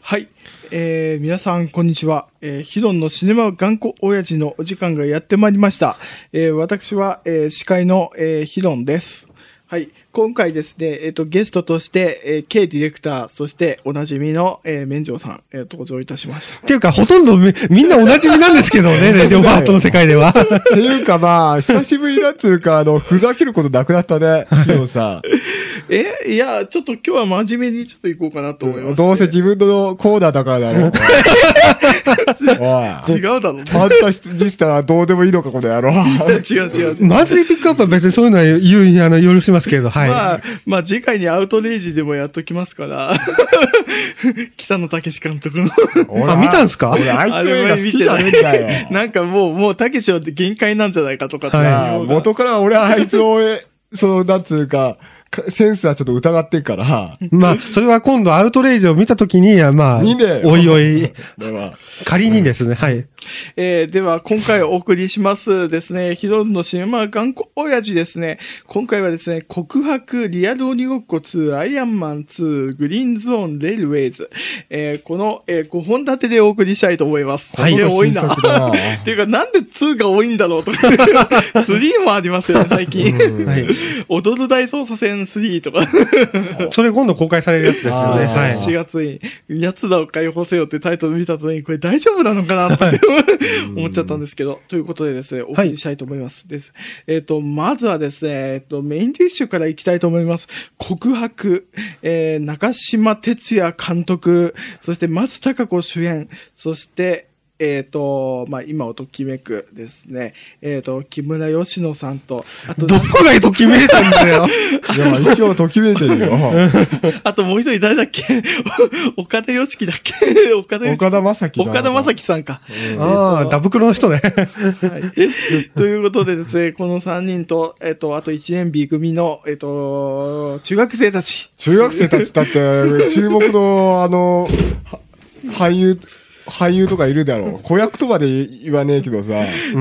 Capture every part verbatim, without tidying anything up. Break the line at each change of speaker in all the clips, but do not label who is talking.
はい。えー、皆さん、こんにちは。えー、ヒロンのシネマ頑固親父のお時間がやってまいりました。えー、私は、えー、司会の、えー、ヒロンです。はい。今回ですね、えっと、ゲストとして、えー、K ディレクター、そしておなじみの、えー、免城さん、えー、登場いたしました。
っていうか、ほとんどみ、みんなおなじみなんですけどね、レディオバートの世界では。
っていうかまあ、久しぶりだっつうか、あの、ふざけることなくなったね、ヒロさん。
えいや、ちょっと今日は真面目にちょっと行こうかなと思います。
どうせ自分のコーナーだからだろう。
おい。違うだろ。フ
ァンタジスタはどうでもいいのか、この野郎。
違う違う。
マンスリーピックアップは別にそういうのは言う、あの、許しますけど、はい。
まあ、まあ次回にアウトレイジでもやっときますから。北野武監督の。
あ、見たんすか？
俺、あいつの映画好きじゃねえんだよ。
なんかもう、もう武は限界なんじゃないかとかって。
はい、元から俺はあいつを、その、なんつうか、センスはちょっと疑ってんから。
まあ、それは今度アウトレイジを見たときに、まあ、
見ね
おいおい、仮にですね、はい。
えー、では、今回お送りしますですね、ヒロンのシネマ頑固親父ですね。今回はですね、告白、リアル鬼ごっこツー、アイアンマンツー、グリーンゾーン、レールウェイズ。えー、この、えー、ごほん立てでお送りしたいと思います。
はい。
多いな。っていうか、なんでツーが多いんだろうとか。スリーもありますよね、最近。はい。踊る大捜査線スリーとか。
それ今度公開されるやつですよね。はい。
しがつに、奴らを解放せよってタイトル見たときに、これ大丈夫なのかなって、はい、思っちゃったんですけど、ということでですね、お送りしたいと思います。はい、です。えっ、ー、と、まずはですね、えっ、ー、と、メインディッシュから行きたいと思います。告白、えー、中島哲也監督、そして松たか子主演、そして、えっ、ー、と、まあ、今をときめくですね。えっ、ー、と、木村佳乃さんと、あと、
どこがときめいたんだよ。
いや、一応ときめいてるよ。
あともう一人誰だっけ岡田良樹だっけ岡田良樹。
岡田正樹。
岡田正樹さんか。
うん、ああ、ダブクロの人ね。
はい。ということでですね、このさんにんと、えっ、ー、と、あといちねん B 組の、えっ、ー、と、中学生たち。
中学生たちだって、注目の、あの、俳優、俳優とかいるだろう。子役とまで言わねえけどさ。
うん。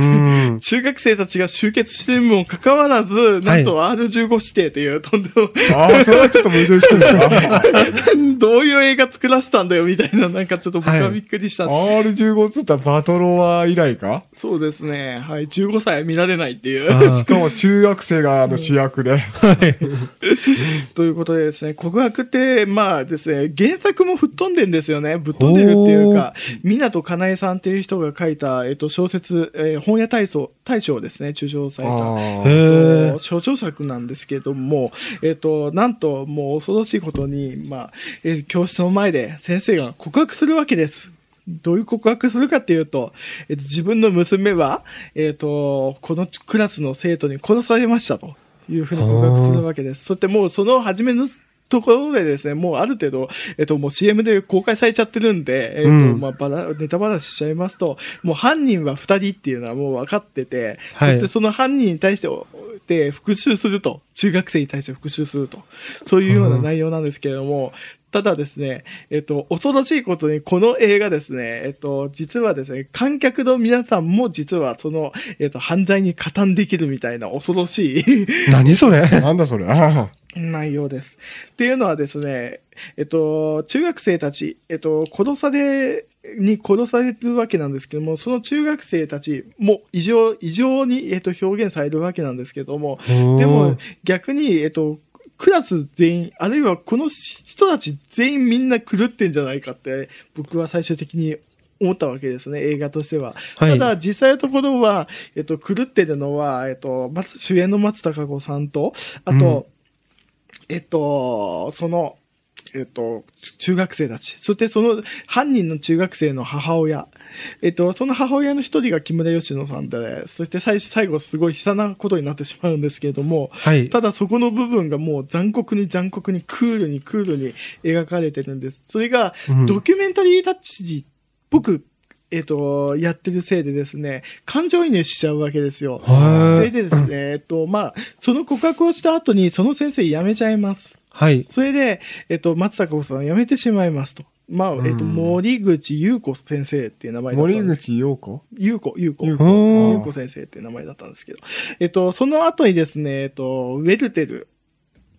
中学生たちが集結してるにもかかわらず、なんと アールじゅうご 指定という、とんでも。
ああ、それはちょっと矛盾してるな。
どういう映画作らせたんだよ、みたいな、なんかちょっと僕はびっくりしたんです。
はい、アールじゅうご っつったらバトロワ以来か？
そうですね。はい。じゅうごさいは見られないっていう。
しかも中学生があの主役で。はい。
ということでですね、告白って、まあですね、原作も吹っ飛んでんですよね。ぶっ飛んでるっていうか、港かなえさんっていう人が書いた、えっと、小説、えー、本屋大賞、大賞ですね、受賞された、えっと、小調作なんですけども、えっと、なんと、もう恐ろしいことに、まあ、えー、教室の前で先生が告白するわけです。どういう告白するかっていうと、えっと、自分の娘は、えっと、このクラスの生徒に殺されましたというふうに告白するわけです。そしてもうその初めのところでですね、もうある程度、えっと、もう シーエム で公開されちゃってるんで、えっと、うん、まあ、ばら、ネタバラしちゃいますと、もう犯人は二人っていうのはもう分かってて、はい、そしてその犯人に対して、で、復讐すると。中学生に対して復讐すると。そういうような内容なんですけれども、ただですね、えっと、恐ろしいことに、この映画ですね、えっと、実はですね、観客の皆さんも実はその、えっと、犯罪に加担できるみたいな恐ろしい。
何それ
なんだそれ
内容です。っていうのはですね、えっと、中学生たち、えっと、殺され、に殺されるわけなんですけども、その中学生たちも異常、異常に、えっと、表現されるわけなんですけども、でも逆に、えっと、クラス全員、あるいはこの人たち全員みんな狂ってんじゃないかって、僕は最終的に思ったわけですね、映画としては。はい、ただ、実際のところは、えっと、狂ってるのは、えっと、松、主演の松たか子さんと、あと、うん、えっと、その、えっと、中学生たち。そしてその犯人の中学生の母親。えっと、その母親の一人が木村佳乃さんで、そして最最後すごい悲惨なことになってしまうんですけれども、はい、ただそこの部分がもう残酷に残酷にクールにクールに描かれてるんです。それがドキュメンタリータッチっぽく、えっと、やってるせいでですね、感情移入しちゃうわけですよ。それでですね、えっと、まあ、その告白をした後にその先生辞めちゃいます。はい。それで、えっと、松たか子さん辞めてしまいますと。まあ、えっと、森口優子先生っていう名前だったんです。
森口優子
優子、優子。優子。優子先生っていう名前だったんですけど。えっと、その後にですね、えっと、ウェルテル。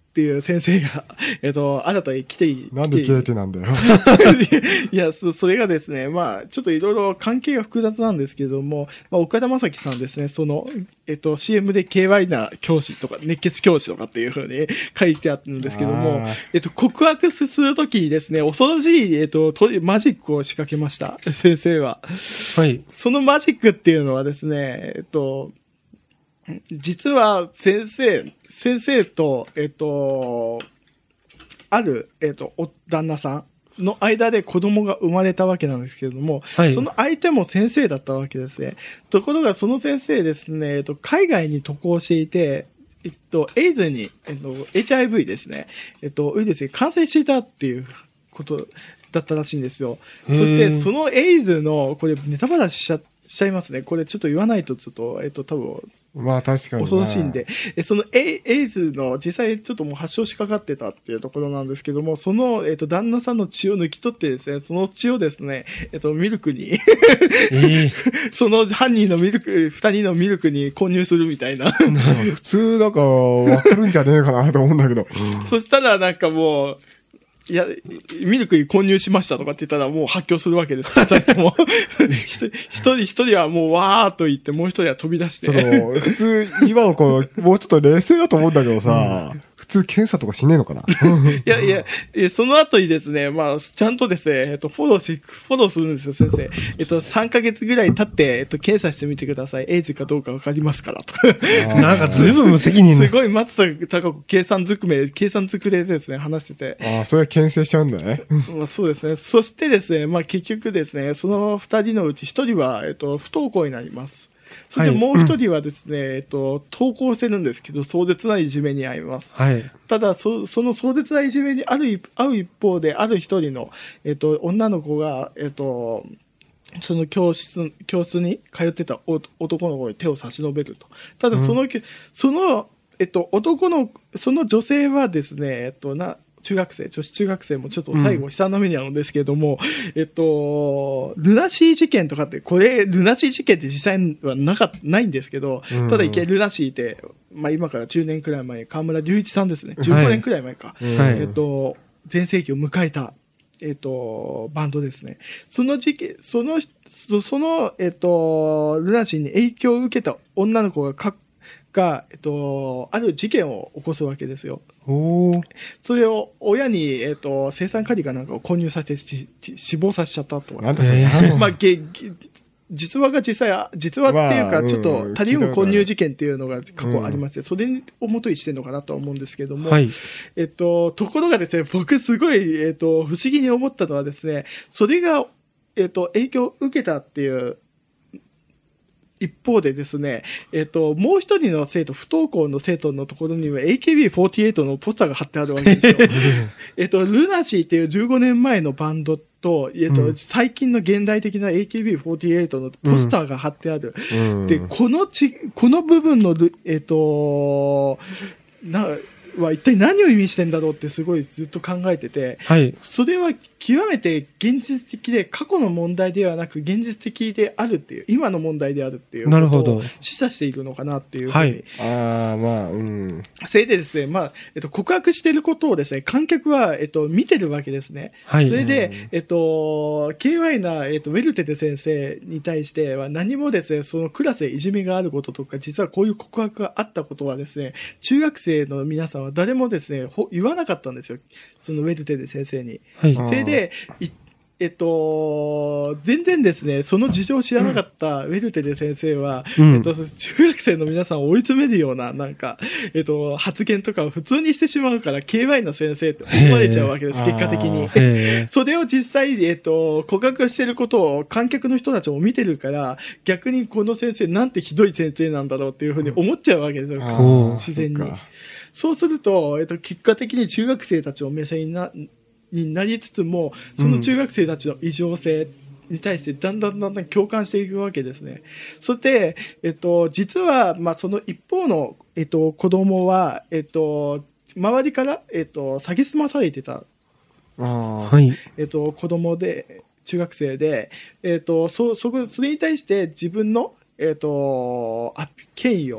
っていう先生が、えっと、新たに来てい、
なんでケイテなんだよ。
いや、そ、それがですね、まあ、ちょっといろいろ関係が複雑なんですけども、まあ、岡田将生さんですね、その、えっと、シーエム で ケーワイ な教師とか、熱血教師とかっていうふうに書いてあるんですけども
あー、
えっと、告白するときにですね、恐ろしい、えっと、とマジックを仕掛けました、先生は。
はい。
そのマジックっていうのはですね、えっと、実は先生、先生と、えっと、ある、えっと、お、旦那さんの間で子供が生まれたわけなんですけれども、
はい
その相手も先生だったわけですね。ところがその先生ですね、えっと、海外に渡航していて、えっと、エイズに、えっと、エイチアイブイ ですね、えっと、ウイルスに感染していたっていうことだったらしいんですよ。そして、そのエイズの、これネタバラシしちゃしちゃいますね。これちょっと言わないとちょっと、えっと、多分、
まあ確かにな。
恐ろしいんで、えそのエイエイズの実際ちょっともう発症しかかってたっていうところなんですけども、その、えっと、旦那さんの血を抜き取ってですね、その血をですね、えっと、ミルクに、
ええ
その犯人のミルク、二人のミルクに混入するみたいな。
普通だからわかるんじゃねえかなと思うんだけど。
そしたらなんかもう、いや、ミルクに混入しましたとかって言ったらもう発狂するわけです。二人とも一人、一人一人はもうわーっと言って、もう一人は飛び出して。
その、普通、今の子、もうちょっと冷静だと思うんだけどさ、普通検査とかしねえのかな。
いやいや、えその後にですね、まあ、ちゃんとですね、えっと、フォローし、フォローするんですよ、先生。えっと、さんかげつぐらい経って、えっと、検査してみてください。エイズかどうかわかりますから、と。
なんかずいぶん無責任な。
すごい松田高子計算ずくめ、計算ずくでですね、話してて。
ああ、それは牽制しちゃうんだね。
まあ、そうですね。そしてですね、まあ結局ですね、その二人のうち一人は、えっと、不登校になります。そしてもう一人はですね、えっと、登校してるんですけど、壮絶ないじめに遭います。
はい。
ただ、そ、その壮絶ないじめにある一、会う一方で、ある一人の、えっと、女の子が、えっと、その教室、教室に通ってたお男の子に手を差し伸べると。ただ、その、うん、その、えっと、男の、その女性はですね、えっと、な、中学生、女子中学生もちょっと最後悲惨な目に遭うんですけれども、うん、えっと、ルナシー事件とかって、これ、ルナシー事件って実際はなか、ないんですけど、うん、ただ一見ルナシーって、まあ今からじゅうねんくらい前、河村隆一さんですね、じゅうごねんくらい前か、はい、えっと、全盛期を迎えた、えっと、バンドですね。その時期、その、その、えっと、ルナシーに影響を受けた女の子がか、が、えっと、ある事件を起こすわけですよ。
お
それを親に、えっと、青酸カリかなんかを混入させてし死亡させちゃったとか。
なんでそれ、
えー、まあ、げ、げ、実話が実際、実話っていうか、ちょっと、タリウム混入事件っていうのが過去ありまして、それを元にしてるのかなとは思うんですけども、
はい、
えっと、ところがですね、僕すごい、えっと、不思議に思ったのはですね、それが、えっと、影響を受けたっていう、一方でですね、えっと、もう一人の生徒、不登校の生徒のところには エーケービーフォーティーエイト のポスターが貼ってあるわけですよ。えっと、ルナシーっていうじゅうごねんまえのバンドと、えっと、うん、最近の現代的な エーケービーフォーティーエイト のポスターが貼ってある。うん、で、このち、この部分の、えっと、な、は一体何を意味してんだろうってすごいずっと考えてて、
はい。
それは極めて現実的で過去の問題ではなく現実的であるっていう、今の問題であるっていうことを示唆しているのかなっていうふうに。
はい。ああ、まあ、うん。
それでですね、まあ、えっと、告白していることをですね、観客は、えっと、見てるわけですね。
はい。
それで、えっと、ケーワイ な、えっと、ウェルテテ先生に対しては何もですね、そのクラスでいじめがあることとか、実はこういう告白があったことはですね、中学生の皆さんは誰もですね、言わなかったんですよ。そのウェルテテ先生に。
はい。
それで、えっと、全然ですね、その事情を知らなかったウェルテテ先生は、うん、えっと、中学生の皆さんを追い詰めるような、なんか、えっと、発言とかを普通にしてしまうから、ケーワイ の先生って思われちゃうわけです、結果的に。それを実際、えっと、告白してることを観客の人たちも見てるから、逆にこの先生なんてひどい先生なんだろうっていうふうに思っちゃうわけですよ、自然に。そうすると、えっと、結果的に中学生たちの目線にな、になりつつも、その中学生たちの異常性に対してだんだんだんだん共感していくわけですね。そして、えっと、実は、まあ、その一方の、えっと、子供は、えっと、周りから、えっと、下げすまされてた。
はい。
えっと、子供で、中学生で、えっと、そ、そこ、それに対して自分の、えっと、あ、権威を、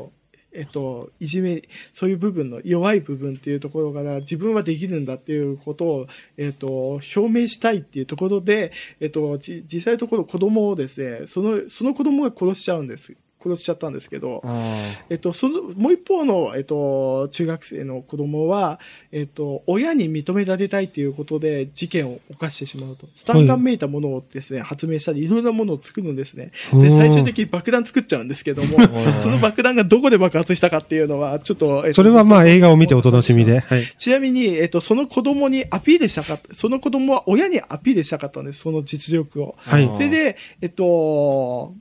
えっと、いじめ、そういう部分の弱い部分っていうところから自分はできるんだっていうことを、えっと、表明したいっていうところで、えっと、じ実際のところ子供をですね、その、その子供が殺しちゃうんです。殺しちゃったんですけど、えっと、その、もう一方の、えっと、中学生の子供は、えっと、親に認められたいということで事件を犯してしまうと。スタンガンめいたものをですね、発明したり、いろんなものを作るんですね。で、最終的に爆弾作っちゃうんですけども、その爆弾がどこで爆発したかっていうのは、ちょっと、えっと、
それはまあ映画を見てお楽しみで。はい。
ちなみに、えっと、その子供にアピールしたかった、その子供は親にアピールしたかったんです、その実力を。
はい。
それで、えっと、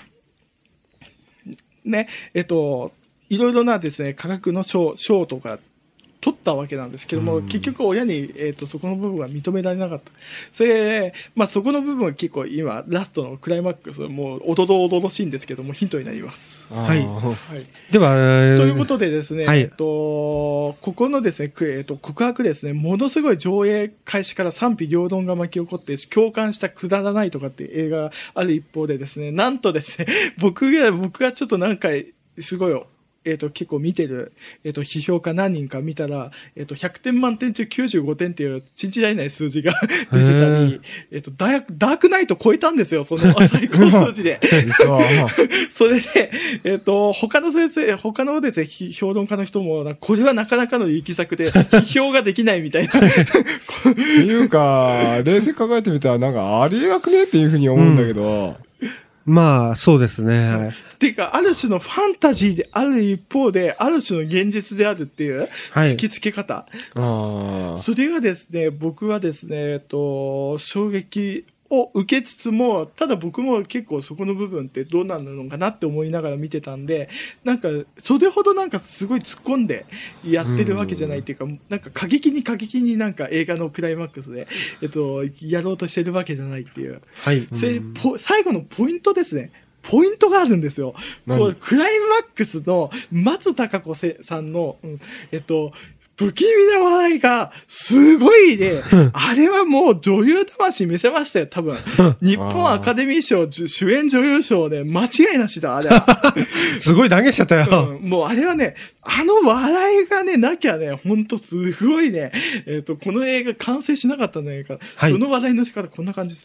ね、えっと、いろいろなですね、科学の賞、賞とか取ったわけなんですけども、うん、結局親に、えっと、そこの部分が認められなかった。それで、まあ、そこの部分は結構今、ラストのクライマックス、もう、おどろおどろしいんですけども、ヒントになります。
はい。
はい。
では、
ということでですね、
はい、
えっと、ここのですね、えっと、告白ですね、ものすごい上映開始から賛否両論が巻き起こって、共感したくだらないとかっていう映画がある一方でですね、なんとですね、僕が、僕がちょっと何回、すごい、えっと、結構見てる、えっと、批評家何人か見たら、えっと、ひゃくてん満点中きゅうじゅうごてんっていう、信じられない数字が出てたり、えっと、ダーク、ダークナイト超えたんですよ、その最高数字で。それで、えっと、他の先生、他のですね、評論家の人も、これはなかなかの力作で、批評ができないみたいな。
っていうか、冷静に考えてみたら、なんか、ありえなくねっていうふうに思うんだけど、
うんまあ、そうですね。
っていうか、ある種のファンタジーである一方で、ある種の現実であるっていう、突きつけ方。はい、それがですね、僕はですね、えっと、衝撃を受けつつも、ただ僕も結構そこの部分ってどうなるのかなって思いながら見てたんで、なんか、それほどなんかすごい突っ込んでやってるわけじゃないっていうか、なんか過激に過激になんか映画のクライマックスで、えっと、やろうとしてるわけじゃないっていう。はい。ポ最後のポイントですね。ポイントがあるんですよ。こうクライマックスの松たか子さんの、うん、えっと、不気味な笑いが、すごいね、あれはもう女優魂見せましたよ、多分。日本アカデミー賞主演女優賞ね、間違いなしだ、あれは。
すごい断言しちゃったよ、
うん。もうあれはね、あの笑いがね、なきゃね、ほんとすごいね、えっと、この映画完成しなかったんじゃないかな。はい、その笑いの仕方こんな感じです。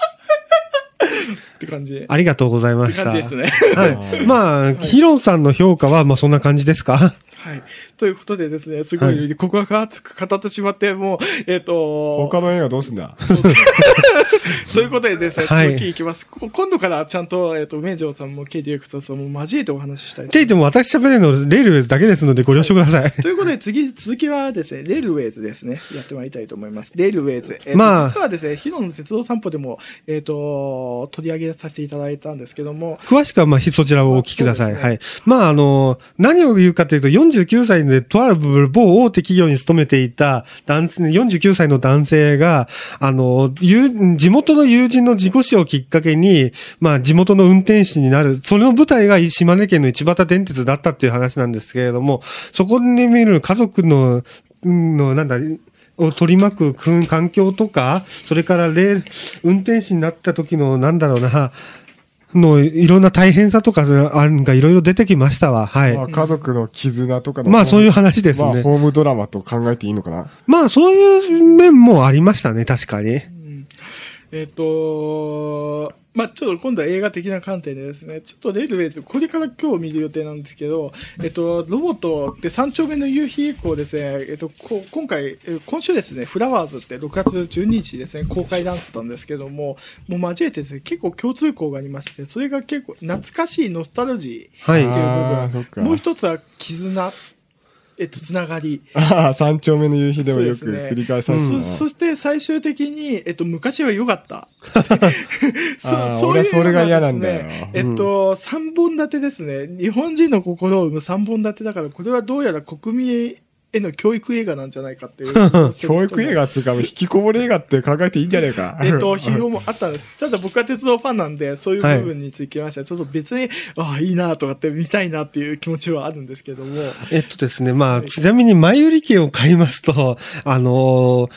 って感じで。
ありがとうございました。
って感じですね。
はい。まあ、ヒロンさんの評価は、まあそんな感じですか？
はい。ということでですね、すごい、告白が熱く語ってしまって、もう、えっと、
他の映画どうすんだ
ということでですね、
はい、
続きいきます。今度からちゃんと、えっと、名城さんもケイディレクターさんも交えてお話ししたい。
って言っても私喋るのレールウェイズだけですのでご了承ください。はい、
ということで、次、続きはですね、レールウェイズですね、やってまいりたいと思います。レールウェイズ。えー、まあ、実はですね、ヒロの鉄道散歩でも、えっと、取り上げさせていただいたんですけども。
詳しくは、まあ、そちらをお聞きください。まあ、ね、はい。まあ、あの、何を言うかというと、よんじゅうきゅうさいで、とある某大手企業に勤めていた男性、よんじゅうきゅうさいの男性が、あの、地元の友人の事故死をきっかけに、まあ、地元の運転士になる。それの舞台が島根県の市畑電鉄だったっていう話なんですけれども、そこで見る家族の、の、なんだ、を取り巻く環境とか、それからレール、運転士になった時の、なんだろうな、の、いろんな大変さとかがいろいろ出てきましたわ。はい。
まあ、家族の絆とかの。
まあ、そういう話ですね。まあ、
ホームドラマと考えていいのかな。
まあ、そういう面もありましたね、確かに。うん、
えっと、まあ、ちょっと今度は映画的な観点でですね、ちょっとレールウェイズ、これから今日見る予定なんですけど、えっと、ロボットって三丁目の夕日以降ですね、えっと、こ今回、今週ですね、フラワーズってろくがつじゅうににちですね、公開だったんですけども、もう交えてですね、結構共通項がありまして、それが結構懐かしいノスタルジーっていう部分、はい、もう一つは絆。えっと、つながり。
ああ、三丁目の夕日でもよく繰り返されてる、ね、
そ, そして最終的に、えっと、昔は良かった。
そ, そういう、ね、それが嫌なんだよ。
えっと、三本立てですね。日本人の心を生む三本立てだから、これはどうやら国民への教育映画なんじゃないかっていう。
教育映画っていうか、引きこもり映画って考えていいんじゃないか。
えっと、批評もあったんです。ただ僕は鉄道ファンなんで、そういう部分につきましては、ちょっと別に、ああ、いいなとかって見たいなっていう気持ちはあるんですけども。
えっとですね、まあ、ちなみに前売り券を買いますと、あのー、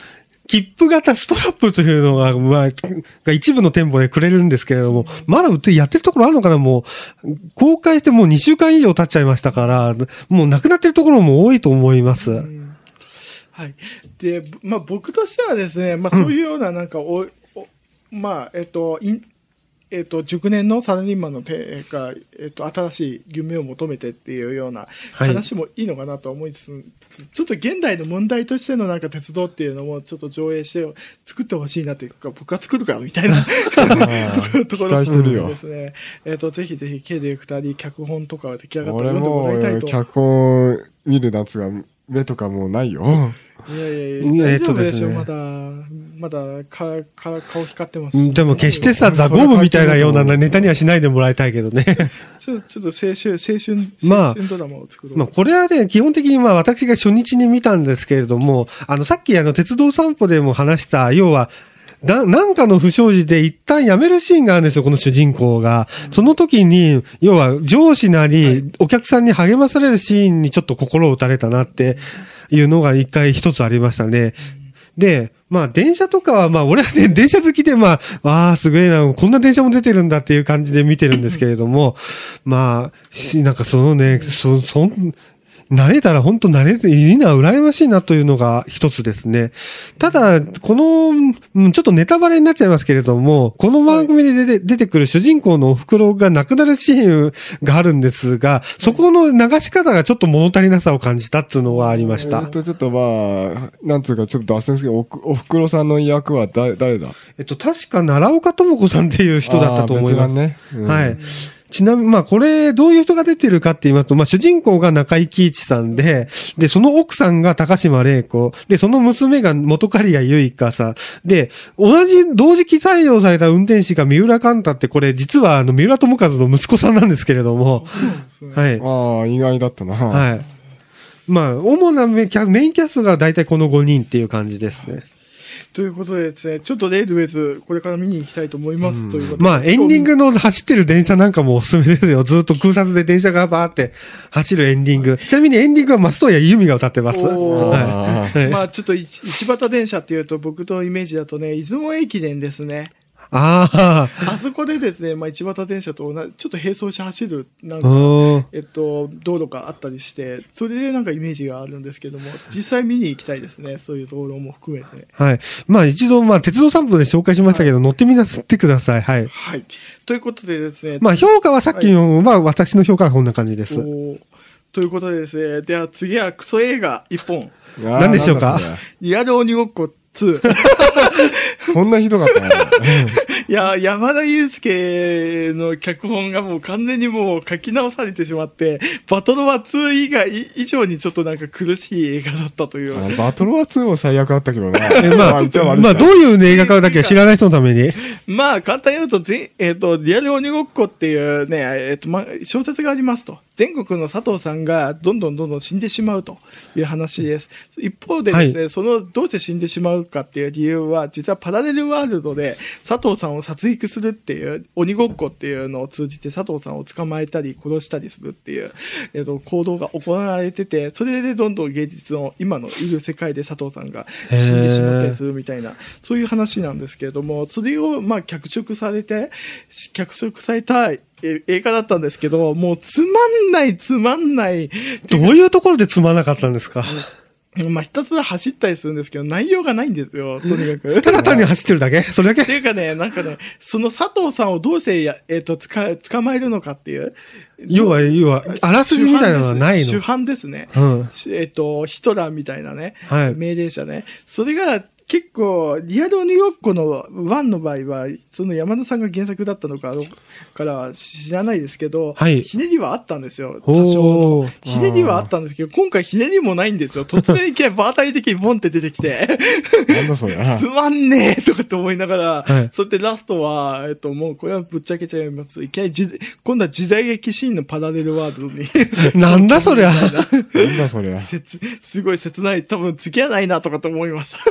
切符型ストラップというのが、まあ、が一部の店舗でくれるんですけれども、まだ売ってやってるところあるのかな。もう、公開してもうにしゅうかん以上経っちゃいましたから、もうなくなってるところも多いと思います。
うんはい。で、まあ僕としてはですね、まあそういうようななんかお、おまあ、えっと、インえっ、と、熟年のサラリーマンの手が、えっ、と、新しい夢を求めてっていうような話もいいのかなと思いつつ、はい、ちょっと現代の問題としてのなんか鉄道っていうのもちょっと上映して作ってほしいなっていうか、僕は作るからみたいなところですね。えっ、と、ぜひぜひ、K ディレクターに脚本とか出来上がったら読んでもらいたいと。
俺も脚本見る夏が目とかもうないよ。
いやいやいや、大丈夫でしょ、まだ、まだ、か、か、顔光ってますし。
でも決してさ、ザ・ゴムみたいなようなネタにはしないでもらいたいけどね。
ちょ、ちょっと青春、青春、青春ドラマを作ろう。
まあ、これはね、基本的にまあ私が初日に見たんですけれども、あの、さっきあの、鉄道散歩でも話した、要は、な、なんかの不祥事で一旦辞めるシーンがあるんですよ、この主人公が。うん、その時に、要は上司なり、お客さんに励まされるシーンにちょっと心を打たれたなっていうのが一回一つありましたね。うん、で、まあ電車とかはまあ俺はね、電車好きでまあ、わあすごいな、こんな電車も出てるんだっていう感じで見てるんですけれども、まあ、なんかそのね、そ、そん、慣れたら本当慣れていいな、羨ましいなというのが一つですね。ただ、この、ちょっとネタバレになっちゃいますけれども、この番組で出て、はい、出てくる主人公のお袋が亡くなるシーンがあるんですが、そこの流し方がちょっと物足りなさを感じたっていうのはありました。
えっと、ちょっとまあ、なんつうかちょっと脱線ですけど、お、お袋さんの役は誰、誰だ
えっと、確か奈良岡智子さんっていう人だったと思います。
ね。うん、
はい。ちなみに、まあ、これ、どういう人が出てるかって言いますと、まあ、主人公が中井貴一さんで、で、その奥さんが高島玲子、で、その娘が元刈谷結香さん、で、同じ、同時期採用された運転士が三浦寛太って、これ、実は、あの、三浦友和の息子さんなんですけれども、はい。
ああ、意外だったな。
はい。まあ、主なメインキャストが大体このごにんっていう感じですね。
ということでですね、ちょっとレールウェイズ、これから見に行きたいと思います。うん、ということで。
まあ、エンディングの走ってる電車なんかもおすすめですよ。ずっと空撮で電車がバーって走るエンディング。ちなみにエンディングは松任谷由実が歌ってます。
はい。まあ、ちょっと一畑電車っていうと僕のイメージだとね、出雲駅伝ですね。
ああ。
あそこでですね、まあ、一畑電車と同じ、ちょっと並走して走る、なんか、えっと、道路があったりして、それでなんかイメージがあるんですけども、実際見に行きたいですね、そういう道路も含めて。
はい。まあ一度、まあ鉄道散歩で紹介しましたけど、はい、乗ってみなってください。はい。
はい。ということでですね。
まあ評価はさっきの、はい、まあ私の評価はこんな感じです。
ということでですね、では次はクソ映画一本。
何でしょうか？
リアル鬼ごっこツー。
そんなひどかったね。
いや、山田裕介の脚本がもう完全にもう書き直されてしまって、バトルワツー以外、以上にちょっとなんか苦しい映画だったという。
バトルワツーも最悪だったけどね。
まあ、まあ、どういう映画かだけは知らない人のために。
まあ、簡単に言うと、ぜえっ、ー、と、リアル鬼ごっこっていうね、えっ、ー、と、ま、小説がありますと。全国の佐藤さんがどんどんどんどん死んでしまうという話です。一方でですね、はい、そのどうして死んでしまうかっていう理由は、実はパラレルワールドで佐藤さんを殺戮するっていう鬼ごっこっていうのを通じて佐藤さんを捕まえたり殺したりするっていう、えっと、行動が行われてて、それでどんどん現実の今のいる世界で佐藤さんが死んでしまったりするみたいな、そういう話なんですけれども、それをまあ脚色されて、脚色された映画だったんですけど、もうつまんないつまんない。
どういうところでつまんなかったんですか？
まあ、ひたすら走ったりするんですけど、内容がないんですよ、とにかく。
ただ単に走ってるだけそれだけ
っていうかね、なんかね、その佐藤さんをどうしてや、えっ、ー、と、つか、捕まえるのかっていう。
要は、要は、あらすじみたいなのはないの。
主犯ですね。
うん。
えっ、ー、と、ヒトラーみたいなね。
はい。
命令者ね。それが、結構、リアル鬼ごっこのワンの場合は、その山田さんが原作だったのか、からは知らないですけど、はい、ひねりはあったんですよ。多少の。ひねりはあったんですけど、今回ひねりもないんですよ。突然いきなり場当たり的にボンって出てきて。
なんだそれ。
つまんねえとかって思いながら、はい、そしてラストは、えっと、もうこれはぶっちゃけちゃいます。いきなりじ、今度は時代劇シーンのパラレルワールドに。
なんだそりゃ。
なんだそりゃ。
すごい切ない。多分次はないなとかと思いました。はい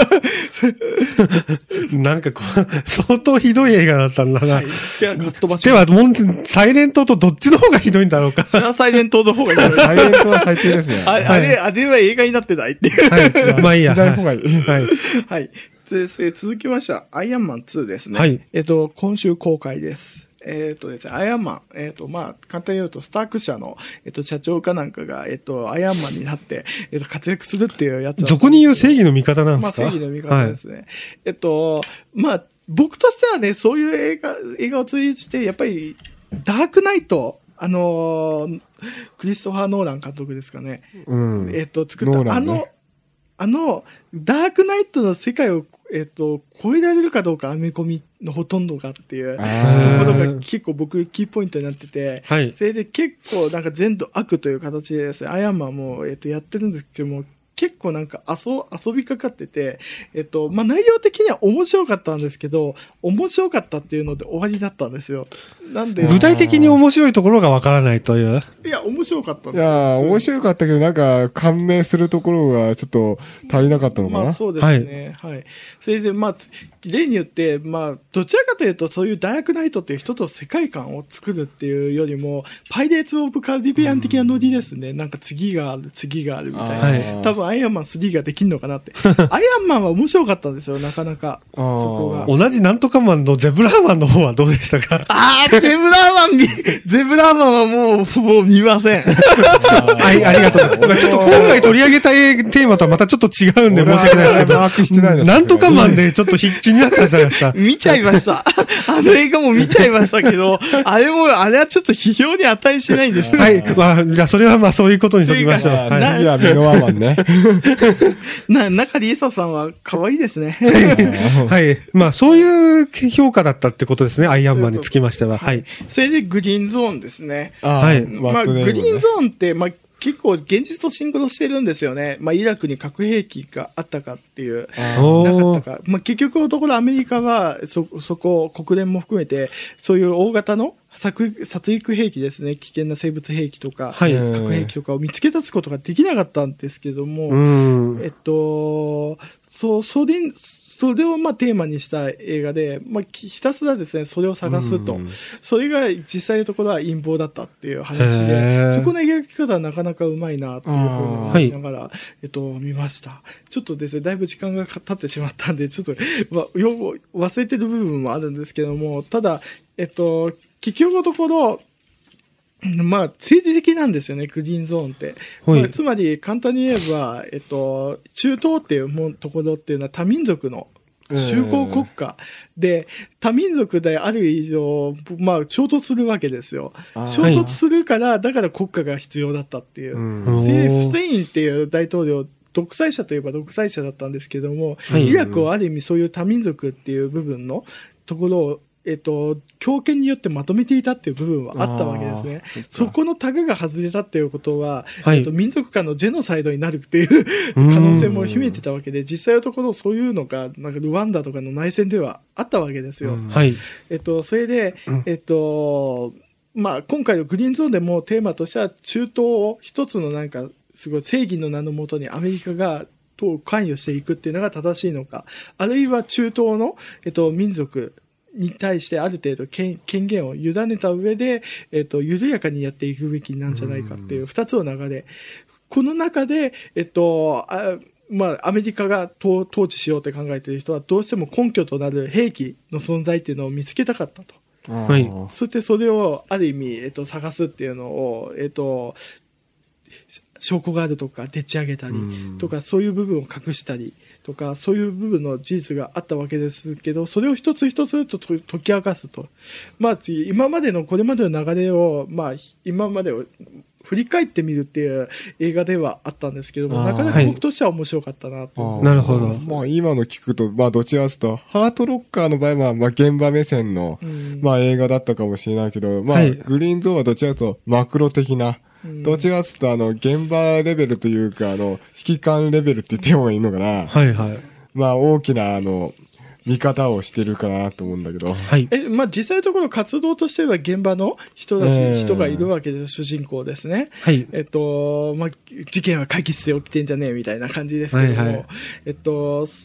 なんかこう、相当ひどい映画だったんだな。
はい。では、かっ飛ばします。
では、もう、サイレントとどっちの方がひどいんだろうか。
それはサイレントの方がいいです。
サイレントは最低ですね。
あれ、あれ、あれは映画になってないっていう。
はい。まあいいや。
しない方がいい。
はい。
はい。で続きましては、アイアンマンツーですね。
はい。
えっと、今週公開です。えっとですね、アイアンマン、えっと、まあ、簡単に言うと、スターク社の、えっと、社長かなんかが、えっと、アイアンマンになって、えっと、活躍するっていうやつ。
そこに言う正義の味方なんで
まあ、
すか？
正義の味方ですね。はい、えっと、まあ、僕としてはね、そういう映画、映画を通じて、やっぱり、ダークナイト、あのー、クリストファー・ノーラン監督ですかね。
うん。
えっと、作った、
ね、
あの、あの、ダークナイトの世界を、えっと、超えられるかどうか、編み込みのほとんどがっていうところが結構僕キーポイントになってて、
はい。
それで結構なんか全部悪という形でですね、アイアンマンも、えっと、やってるんですけども、結構なんか遊、遊びかかってて、えっと、まあ、内容的には面白かったんですけど、面白かったっていうので終わりだったんですよ。なんで。
具体的に面白いところがわからないという。
いや、面白かったんですよ。
いや、面白かったけど、なんか、感銘するところがちょっと足りなかったのかな。
まあ、そうですね。はい。はい、それで、まあ、例によって、まあ、どちらかというと、そういうダークナイトっていう一つの世界観を作るっていうよりも、パイレーツ・オブ・カリビアン的なノリですね。なんか次がある、次があるみたいな。はい、多分、アイアンマンスリーができるのかなって。アイアンマンは面白かったんですよ、なかなか。そこが。
同じなんとかマンのゼブラーマンの方はどうでしたか？
ああ、ゼブラーマン見、ゼブラーマンはもう、もう見ません。
はい、ありがとう。ちょっと今回取り上げたテーマとはまたちょっと違うんで申し訳ないですけど。
マークしてないです。
なんとかマンでちょっと気になっちゃいました。
見ちゃいました。あの映画も見ちゃいましたけど、あれも、あれはちょっと批評に値しないんですよ。
はい。まあ、じゃあそれはまあそういうことにしときましょう。
はい、次はミノワマンね。
な、中里依紗さんは可愛いですね。
はい。まあそういう評価だったってことですね。アイアンマンにつきましては。はい。
それでグリーンゾーンですね。
はい。
まあグリーンゾーンって、まあ結構現実とシンクロしてるんですよね。まあイラクに核兵器があったかっていう、なかったか。まあ結局のところアメリカはそ、そこ、国連も含めて、そういう大型の殺戮兵器ですね。危険な生物兵器とか、はい、核兵器とかを見つけ出すことができなかったんですけども、えっと、そう、それ、それをまあテーマにした映画で、まあひたすらですね、それを探すと。それが実際のところは陰謀だったっていう話で、そこの描き方はなかなかうまいなっていうふうに思いながら、えっと、見ました。ちょっとですね、だいぶ時間が経ってしまったんで、ちょっと、まあ、よく忘れてる部分もあるんですけども、ただ、えっと、結局のところ、まあ、政治的なんですよね、グリーンゾーンって。まあ、つまり、簡単に言えば、えっと、中東っていうもところっていうのは多民族の集合国家で、多民族である以上、まあ、衝突するわけですよ。衝突するから、だから国家が必要だったっていう。フセインっていう大統領、独裁者といえば独裁者だったんですけども、イラクをある意味そういう多民族っていう部分のところを、えっと、強権によってまとめていたっていう部分はあったわけですね。そこのタグが外れたっていうことは、はい、えっと、民族間のジェノサイドになるっていう可能性も秘めてたわけで、実際のところそういうのが、なんかルワンダとかの内戦ではあったわけですよ。はい。えっと、それで、えっと、まあ、今回のグリーンゾーンでもテーマとしては中東を一つのなんか、すごい正義の名のもとにアメリカが関与していくっていうのが正しいのか、あるいは中東の、えっと、民族、に対してある程度権限を委ねた上で、えっと、緩やかにやっていくべきなんじゃないかっていう二つの流れ。この中で、えっと、あまあ、アメリカが統治しようって考えている人は、どうしても根拠となる兵器の存在っていうのを見つけたかったと。はい。そしてそれを、ある意味、えっと、探すっていうのを、えっと、証拠があるとか、でっち上げたり、とか、そういう部分を隠したり、とか、そういう部分の事実があったわけですけど、それを一つ一つと解き明かすと。まあ次、今までのこれまでの流れを、まあ、今までを振り返ってみるっていう映画ではあったんですけども、なかなか僕としては面白かったなと。
なるほど。
まあ今の聞くと、まあどちらかというと、ハートロッカーの場合は、まあ現場目線の、うん、まあ映画だったかもしれないけど、まあ、はい、グリーンゾーンはどちらかというとマクロ的な、どちらかというと、あの、現場レベルというか、あの、指揮官レベルって言ってもいいのかな。はいはい。まあ、大きな、あの、見方をしてるかなと思うんだけど。はい。
え、まあ、実際のところ活動としては現場の人たち、えー、人がいるわけです、主人公ですね。はい。えっと、まあ、事件は解決して起きてんじゃねえみたいな感じですけども、はいはい、えっと、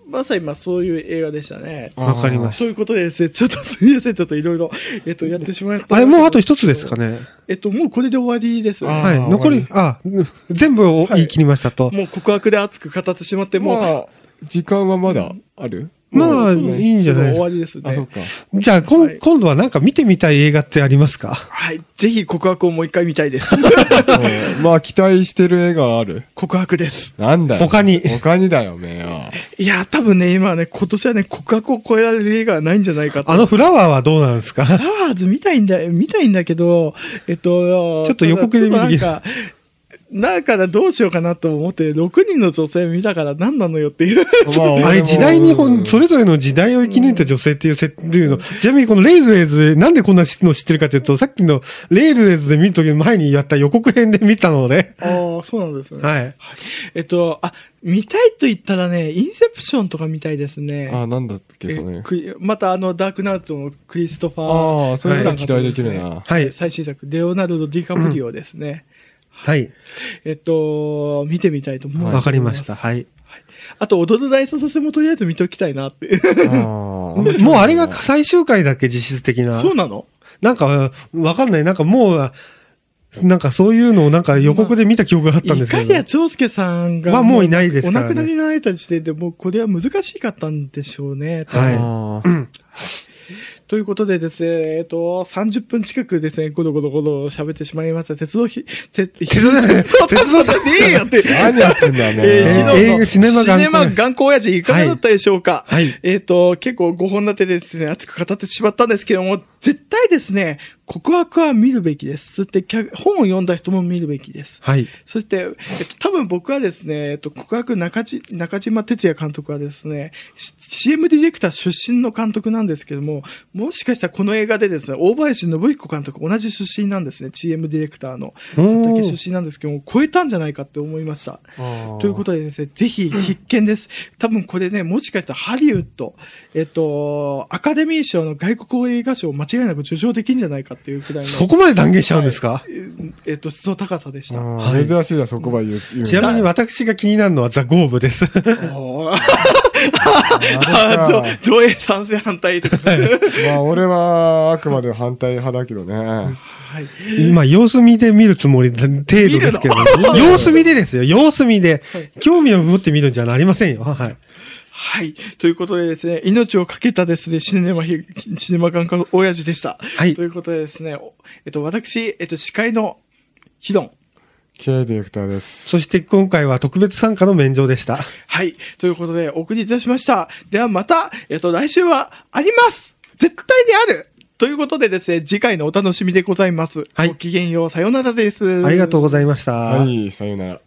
まさにまあそういう映画でしたね。
わかりました。
ということでですね、ちょっとすみません、ちょっといろいろ、えっと、やってしまった。
あれ、もうあと一つですかね。
えっと、もうこれで終わりです。
はい。残り、あ、全部を言い切りましたと。
もう告白で熱く語ってしまって、もう。
まあ、時間はまだある？
まあ、いいんじゃないですか。
終わりですね。
あ、そっか。
じゃあ、こん、はい、今度はなんか見てみたい映画ってありますか？
はい。ぜひ告白をもう一回見たいです。
まあ、期待してる映画ある？
告白です。
なんだよ。
他に。
他にだよ、めよ。
いや、多分ね、今ね、今年はね、告白を超えられる映画はないんじゃないかと。
あのフラワーはどうなんですか？
フラワーズ見たいんだ、見たいんだけど、えっと、
ちょっと予告で見てきた。
だからどうしようかなと思って、ろくにんの女性見たから何なのよっていう。
あれ、時代に本、それぞれの時代を生き抜いた女性っていう設定いうの、ちなみにこのレイルウェイズでなんでこんなの知ってるかというと、さっきのレイルウェイズで見るとき前にやった予告編で見たので。
ああ、そうなんですね。
はい。
えっと、あ、見たいと言ったらね、インセプションとか見たいですね。
あ、なんだっけ、それ。
またあの、ダークナイトのクリストファー。
ああ、それが期待できるな。
はい。最新作、レオナルド・ディカプリオですね。
はい。
えっと、見てみたいと思います。
わかりました。はい。
あと、踊る大捜査線もとりあえず見ときたいなって。
もうあれが最終回だっけ、実質的な。
そうなの？
なんか、わかんない。なんかもう、なんかそういうのをなんか予告で見た記憶があったんですけど。
いかりや長介さんが。
まあもういないですからね。
お亡くなりになられた時点でもうこれは難しかったんでしょうね。
はい。
ということでですね、えっと、さんじゅっぷん近くですね、ゴロゴロゴロ喋ってしまいました。鉄道ひ、鉄道、鉄道鉄道じゃねえよって。
何やってんだよね。
えー、昨日の
シネマ
シネマ頑固親父いかがだったでしょうか？
はい。はい、
えっと、結構ご本立てでですね、熱く語ってしまったんですけども、絶対ですね、告白は見るべきです。そして、本を読んだ人も見るべきです。
はい。
そして、えっと、多分僕はですね、えっと、告白中地、中島哲也監督はですね、シーエム ディレクター出身の監督なんですけども、もしかしたらこの映画でですね、大林信彦監督同じ出身なんですね、シーエム ディレクターの。畑出身なんですけども、超えたんじゃないかって思いました。ということでですね、ぜひ必見です。多分これね、もしかしたらハリウッド、えっと、アカデミー賞の外国映画賞を間違いなく受賞できるんじゃないかっていうくらいの。
そこまで断言しちゃうんですか？はい、
えっと、質の高さでした。
はい、珍しいな、そこまで言う。
ちなみに私が気になるのはザ・ゴーブです。
上映賛成反対とか。
まあ、俺はあくまで反対派だけどね。はい。
今、様子見で見るつもり程度ですけど、様子見でですよ、様子見で。はい、興味を持って見るんじゃなりませんよ。はい。
はい。ということでですね、命をかけたですね、シネマ、シネマ感覚親父でした。はい。ということでですね、えっと、私、えっと、司会のヒドン。
K ディレクターです。
そして今回は特別参加の免状でした。
はい。ということで、お送りいたしました。ではまた、えっと、来週はあります絶対にあるということでですね、次回のお楽しみでございます。はい。ごきげんよう、さようならです。
ありがとうございました。
はい、さようなら。